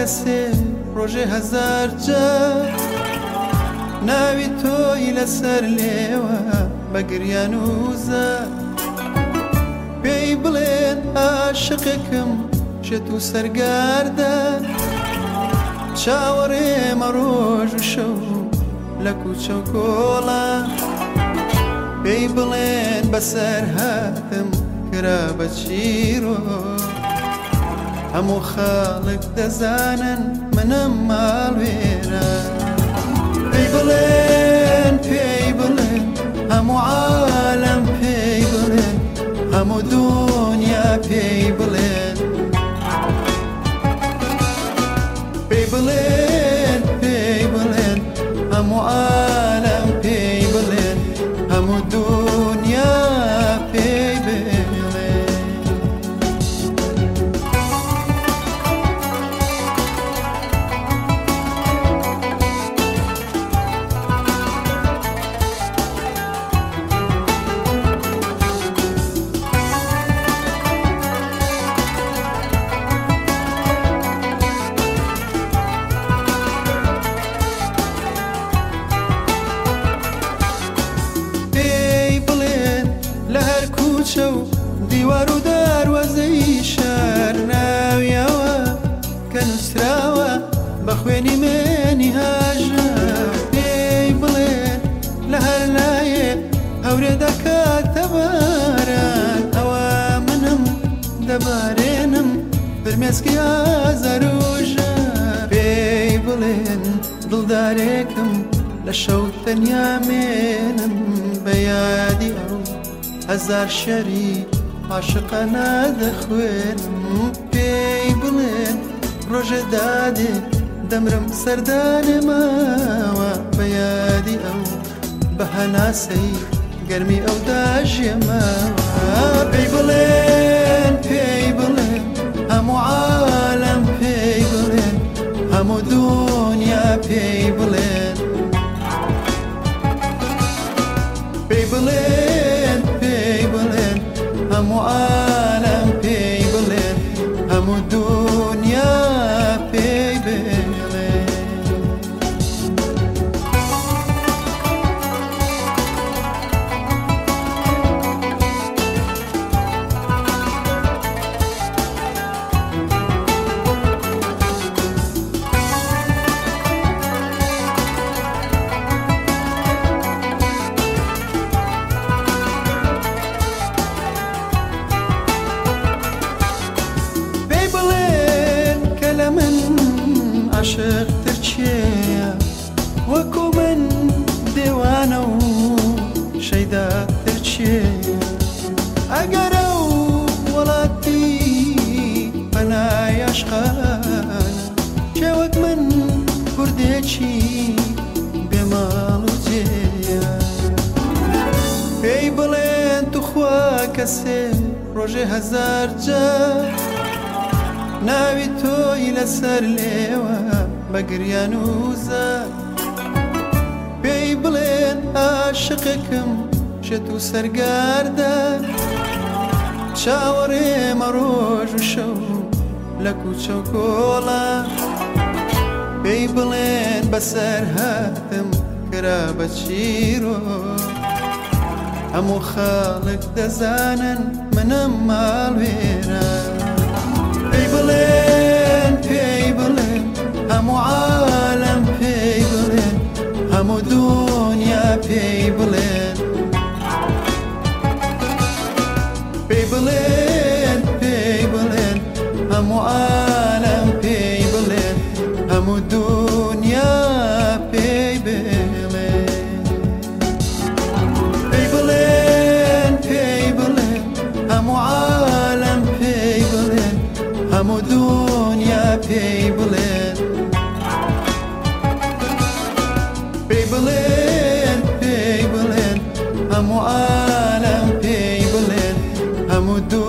کەسێ ڕۆژێ هەزار جار ناوی تۆی لەسەر لێوە بە گریان و زار پێی بڵێن عاشقێکم شێت و سەرگاردان چاوەڕێمە ڕۆژ و شەو لە کوچە و کۆڵان پێی بڵێن بەسەر هاتم کرا بە چیرۆ هەموو خاڵک دەزانن منم ماڵوێرە پێی بڵێن هەموو عالەم پێی بڵێن هەموو دنیا پێی بڵێن پێی بڵێن هەموو عالەم پێی بڵێن هەموو دنیا پێی بڵێن دیوار و داروازەی شار ناویەوە کە نووسراوە بە خوێنی مێنی هاژار پێی بڵێن لە هەر لایێ هەورێ دەکاتە باران ئەوە منم دەبارێنم فرمێسکی ئازار و ژار پێی بڵێن دڵدارێکم لە شەو تەنیا مێنم بە یادی ئەو هەزار شەری عاشقانە دەخوێنم پێی بڵێن ڕۆژێ دادێ دەمرم سەردانێ ماوە بە یادی ئەو بە هەناسەی گەرمی ئەو داژێماوە پێی بڵێن هەموو عالەم پێی بڵێن هەموو دنیا پێی بڵێن پێی بڵێن هەموو عالەم پێی بڵێن هەموو دنیا پێی بڵێن عاشقتر چێە وەکو من دێوانە و شەیداتر چێە ئەگەر ئەو وڵاتی بەنای عاشقانە کێوەک من کوردێکی بێماڵ و جێە پێی بڵێن توخوا کەسێ ڕۆژێ هەزار جار ناوی تۆی لەسەر لێوە بە گریان و زار پێی بڵێن عاشقێکم شێت و سەرگاردان چاوەڕێمە ڕۆژ و شەو لە کوچە و کۆڵان پێی بڵێن بەسەر هاتم کرا بە چیرۆ هەموو خاڵک دەزانن منم ماڵوێرە پێی بڵێن هەموو عالەم پێی بڵێن هەموو دنیا پێی بڵێن پێی بڵێن هەموو عالەم پێی بڵێن هەموو دنیا پێی بڵێن پێی بڵێن هەموو عالەم پێی بڵێن هەموو دنیا پێی بڵێن پێی بڵێن هەموو عالەم پێی بڵێن هەموو